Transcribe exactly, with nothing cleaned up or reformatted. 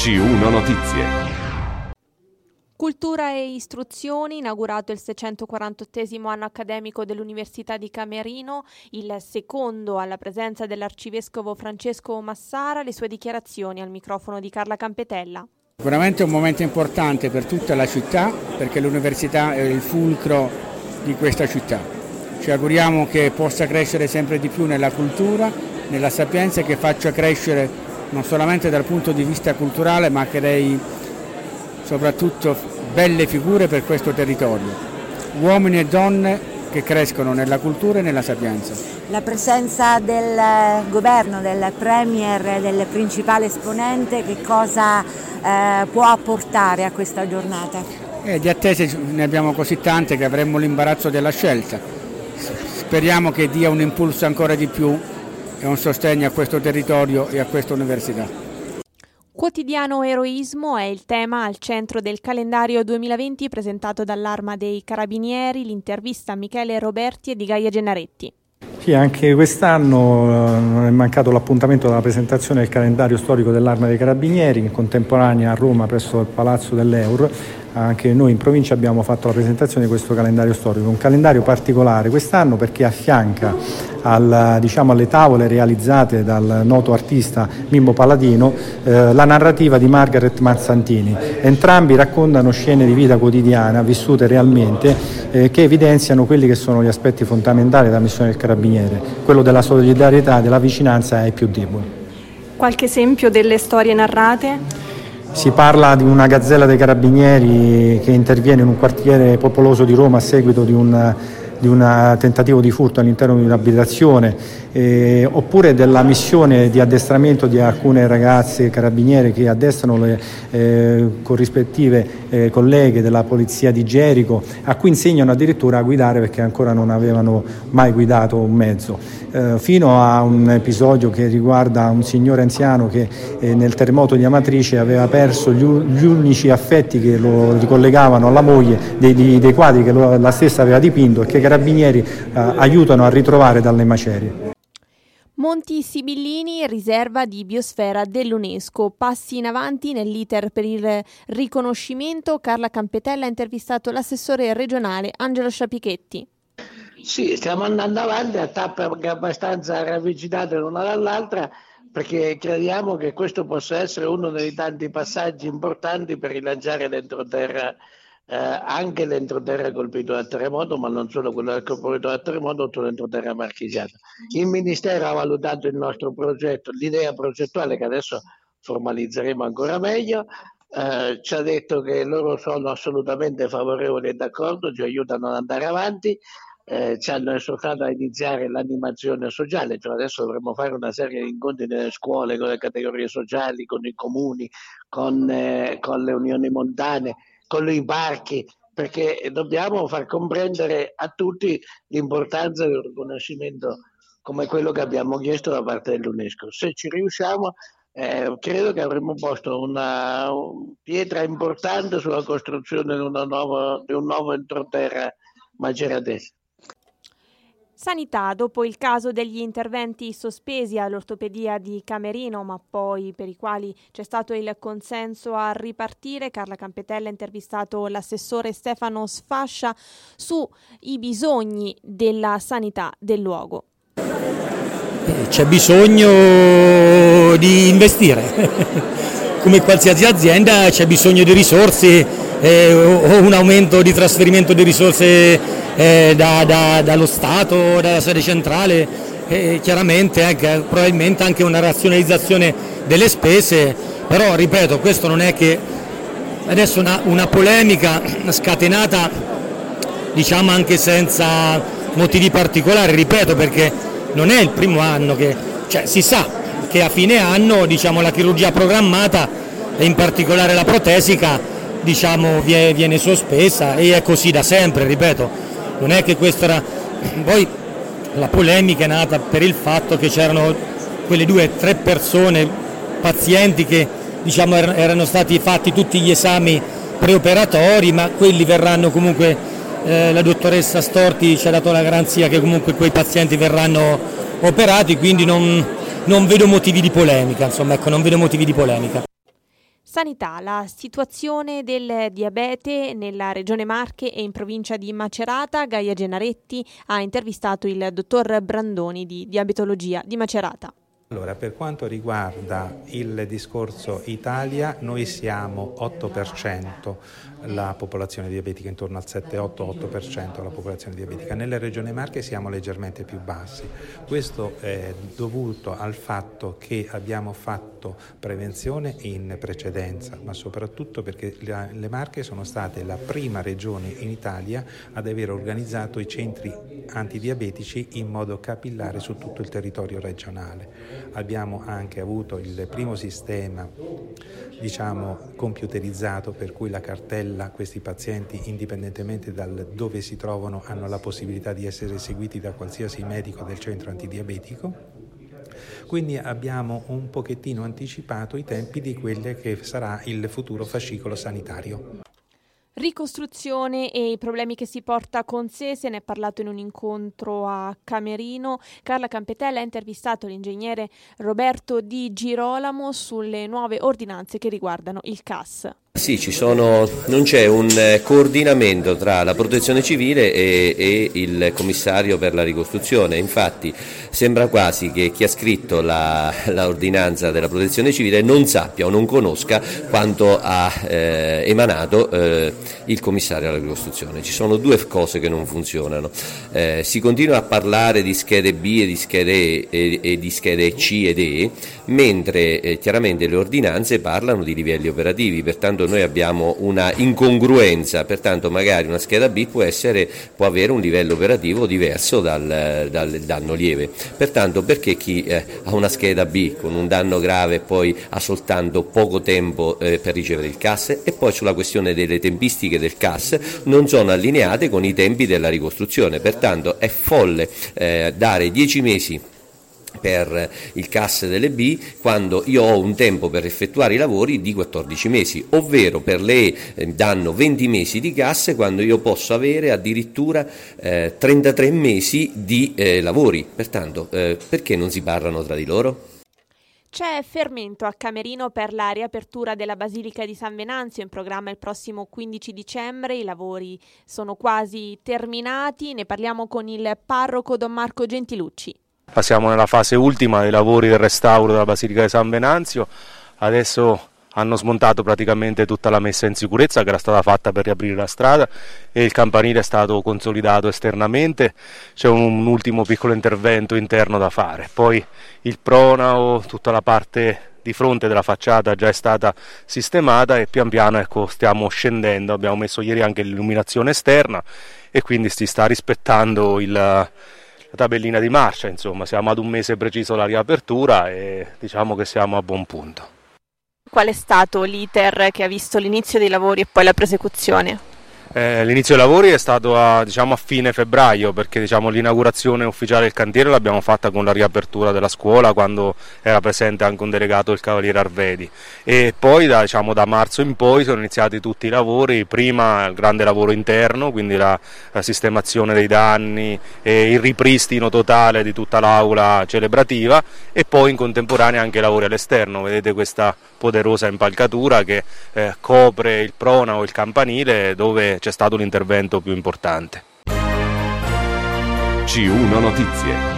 C uno Notizie. Cultura e istruzione, inaugurato il seicentoquarantottesimo anno accademico dell'Università di Camerino, il secondo alla presenza dell'arcivescovo Francesco Massara, le sue dichiarazioni al microfono di Carla Campetella. Sicuramente è un momento importante per tutta la città, perché l'università è il fulcro di questa città. Ci auguriamo che possa crescere sempre di più nella cultura, nella sapienza, e che faccia crescere non solamente dal punto di vista culturale, ma crei soprattutto belle figure per questo territorio, uomini e donne che crescono nella cultura e nella sapienza. La presenza del governo, del premier, del principale esponente, che cosa eh, può apportare a questa giornata? Eh, di attese ne abbiamo così tante che avremmo l'imbarazzo della scelta. Speriamo che dia un impulso ancora di più e un sostegno a questo territorio e a questa università. Quotidiano eroismo è il tema al centro del calendario duemilaventi presentato dall'Arma dei Carabinieri, l'intervista a Michele Roberti e di Gaia Gennaretti. Sì, anche quest'anno non è mancato l'appuntamento della presentazione del calendario storico dell'Arma dei Carabinieri, in contemporanea a Roma presso il Palazzo dell'Eur. Anche noi in provincia abbiamo fatto la presentazione di questo calendario storico, un calendario particolare quest'anno perché affianca al, diciamo, alle tavole realizzate dal noto artista Mimmo Paladino eh, la narrativa di Margaret Mazzantini. Entrambi raccontano scene di vita quotidiana vissute realmente eh, che evidenziano quelli che sono gli aspetti fondamentali della missione del Carabiniere, quello della solidarietà, della vicinanza ai più deboli. Qualche esempio delle storie narrate? Si parla di una gazzella dei Carabinieri che interviene in un quartiere popoloso di Roma a seguito di un, di un tentativo di furto all'interno di un'abitazione, eh, oppure della missione di addestramento di alcune ragazze carabiniere che addestrano le eh, corrispettive eh, colleghe della polizia di Gerico, a cui insegnano addirittura a guidare perché ancora non avevano mai guidato un mezzo, eh, fino a un episodio che riguarda un signore anziano che eh, nel terremoto di Amatrice aveva perso gli, gli unici affetti che lo ricollegavano alla moglie dei, dei, dei quadri che lo, la stessa aveva dipinto e che i carabinieri eh, aiutano a ritrovare dalle macerie. Monti Sibillini, riserva di biosfera dell'UNESCO. Passi in avanti nell'iter per il riconoscimento. Carla Campetella ha intervistato l'assessore regionale Angelo Sciapichetti. Sì, stiamo andando avanti a tappe abbastanza ravvicinate l'una dall'altra, perché crediamo che questo possa essere uno dei tanti passaggi importanti per rilanciare l'entroterra, eh, anche l'entroterra colpito dal terremoto, ma non solo quello colpito dal terremoto, tutto l'entroterra marchigiano. Il Ministero ha valutato il nostro progetto, l'idea progettuale che adesso formalizzeremo ancora meglio, eh, ci ha detto che loro sono assolutamente favorevoli e d'accordo, ci aiutano ad andare avanti. Eh, ci hanno esortato a iniziare l'animazione sociale, cioè adesso dovremo fare una serie di incontri nelle scuole con le categorie sociali, con i comuni, con, eh, con le unioni montane, con i parchi, perché dobbiamo far comprendere a tutti l'importanza di un riconoscimento come quello che abbiamo chiesto da parte dell'UNESCO. Se ci riusciamo, eh, credo che avremo posto una, una pietra importante sulla costruzione di, una nuova, di un nuovo entroterra maceratese. Sanità, dopo il caso degli interventi sospesi all'ortopedia di Camerino, ma poi per i quali c'è stato il consenso a ripartire, Carla Campetella ha intervistato l'assessore Stefano Sfascia sui bisogni della sanità del luogo. C'è bisogno di investire, come qualsiasi azienda c'è bisogno di risorse eh, o un aumento di trasferimento di risorse Eh, da, da, dallo Stato, dalla sede centrale, eh, chiaramente anche, probabilmente anche una razionalizzazione delle spese, però ripeto, questo non è che adesso una, una polemica scatenata diciamo anche senza motivi particolari, ripeto, perché non è il primo anno che, cioè si sa che a fine anno diciamo la chirurgia programmata e in particolare la protesica diciamo viene sospesa e è così da sempre, ripeto. Non è che questo era, poi la polemica è nata per il fatto che c'erano quelle due o tre persone, pazienti che diciamo erano stati fatti tutti gli esami preoperatori, ma quelli verranno comunque, eh, la dottoressa Storti ci ha dato la garanzia che comunque quei pazienti verranno operati, quindi non, non vedo motivi di polemica, insomma ecco, non vedo motivi di polemica. Sanità, la situazione del diabete nella regione Marche e in provincia di Macerata. Gaia Genaretti ha intervistato il dottor Brandoni di diabetologia di Macerata. Allora, per quanto riguarda il discorso Italia, noi siamo otto per cento la popolazione diabetica, intorno al sette otto otto per cento la popolazione diabetica. Nella regione Marche siamo leggermente più bassi. Questo è dovuto al fatto che abbiamo fatto prevenzione in precedenza, ma soprattutto perché le Marche sono state la prima regione in Italia ad aver organizzato i centri antidiabetici in modo capillare su tutto il territorio regionale. Abbiamo anche avuto il primo sistema, diciamo, computerizzato, per cui la cartella, questi pazienti, indipendentemente dal dove si trovano, hanno la possibilità di essere seguiti da qualsiasi medico del centro antidiabetico. Quindi abbiamo un pochettino anticipato i tempi di quello che sarà il futuro fascicolo sanitario. Ricostruzione e i problemi che si porta con sé, se ne è parlato in un incontro a Camerino. Carla Campetella ha intervistato l'ingegnere Roberto Di Girolamo sulle nuove ordinanze che riguardano il C A S. Sì, ci sono, non c'è un coordinamento tra la protezione civile e, e il commissario per la ricostruzione. Infatti sembra quasi che chi ha scritto la, la ordinanza della protezione civile non sappia o non conosca quanto ha eh, emanato eh, il commissario alla ricostruzione. Ci sono due cose che non funzionano. Eh, si continua a parlare di schede B e di schede E e, e di schede C ed E, mentre eh, chiaramente le ordinanze parlano di livelli operativi, pertanto noi abbiamo una incongruenza, pertanto magari una scheda B può essere, può avere un livello operativo diverso dal, dal danno lieve. Pertanto perché chi eh, ha una scheda B con un danno grave poi ha soltanto poco tempo eh, per ricevere il C A S, e poi sulla questione delle tempistiche del C A S non sono allineate con i tempi della ricostruzione, pertanto è folle eh, dare dieci mesi per il C A S delle B quando io ho un tempo per effettuare i lavori di quattordici mesi, ovvero per le E danno venti mesi di C A S quando io posso avere addirittura eh, trentatré mesi di eh, lavori. Pertanto eh, perché non si parlano tra di loro? C'è fermento a Camerino per la riapertura della Basilica di San Venanzio, in programma il prossimo quindici dicembre. I lavori sono quasi terminati, ne parliamo con il parroco Don Marco Gentilucci. Siamo nella fase ultima dei lavori del restauro della Basilica di San Venanzio. Adesso hanno smontato praticamente tutta la messa in sicurezza che era stata fatta per riaprire la strada e il campanile è stato consolidato esternamente. C'è un, un ultimo piccolo intervento interno da fare. Poi il pronao, tutta la parte di fronte della facciata già è stata sistemata e pian piano, ecco, stiamo scendendo. Abbiamo messo ieri anche l'illuminazione esterna e quindi si sta rispettando il... la tabellina di marcia, insomma, siamo ad un mese preciso dalla riapertura e diciamo che siamo a buon punto. Qual è stato l'iter che ha visto l'inizio dei lavori e poi la prosecuzione? Eh, l'inizio dei lavori è stato a, diciamo, a fine febbraio, perché diciamo, l'inaugurazione ufficiale del cantiere l'abbiamo fatta con la riapertura della scuola, quando era presente anche un delegato del Cavaliere Arvedi, e poi da, diciamo, da marzo in poi sono iniziati tutti i lavori. Prima il grande lavoro interno, quindi la, la sistemazione dei danni e il ripristino totale di tutta l'aula celebrativa, e poi in contemporanea anche i lavori all'esterno. Vedete questa poderosa impalcatura che eh, copre il pronao, il campanile, dove c'è stato l'intervento più importante. C uno Notizie.